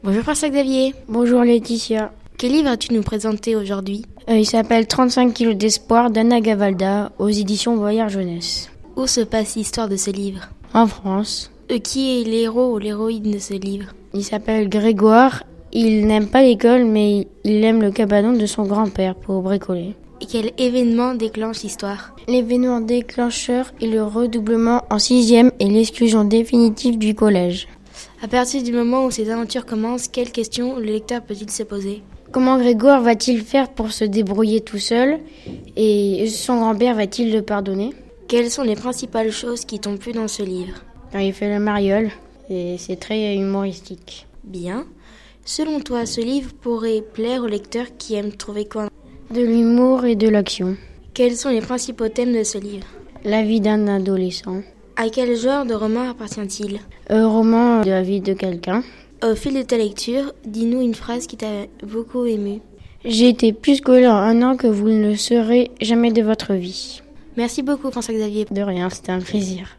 Bonjour François Xavier. Bonjour Laetitia. Quel livre as-tu nous présenter aujourd'hui? Il s'appelle 35 kilos d'espoir d'Anna Gavalda aux éditions Voyage Jeunesse. Où se passe l'histoire de ce livre? En France. Qui est l'héros ou l'héroïne de ce livre? Il s'appelle Grégoire. Il n'aime pas l'école, mais il aime le cabanon de son grand-père pour bricoler. Et quel événement déclenche l'histoire? L'événement déclencheur est le redoublement en 6e et l'exclusion définitive du collège. À partir du moment où ces aventures commencent, quelles questions le lecteur peut-il se poser? Comment Grégoire va-t-il faire pour se débrouiller tout seul? Et son grand-père va-t-il le pardonner? Quelles sont les principales choses qui t'ont plu dans ce livre? Quand il fait le mariole, et c'est très humoristique. Bien. Selon toi, ce livre pourrait plaire aux lecteurs qui aiment trouver quoi? De l'humour et de l'action. Quels sont les principaux thèmes de ce livre? La vie d'un adolescent. À quel genre de roman appartient-il? Roman de la vie de quelqu'un. Au fil de ta lecture, dis-nous une phrase qui t'a beaucoup ému. J'ai été plus scolaire en un an que vous ne le serez jamais de votre vie. Merci beaucoup François Xavier. De rien, c'était un plaisir.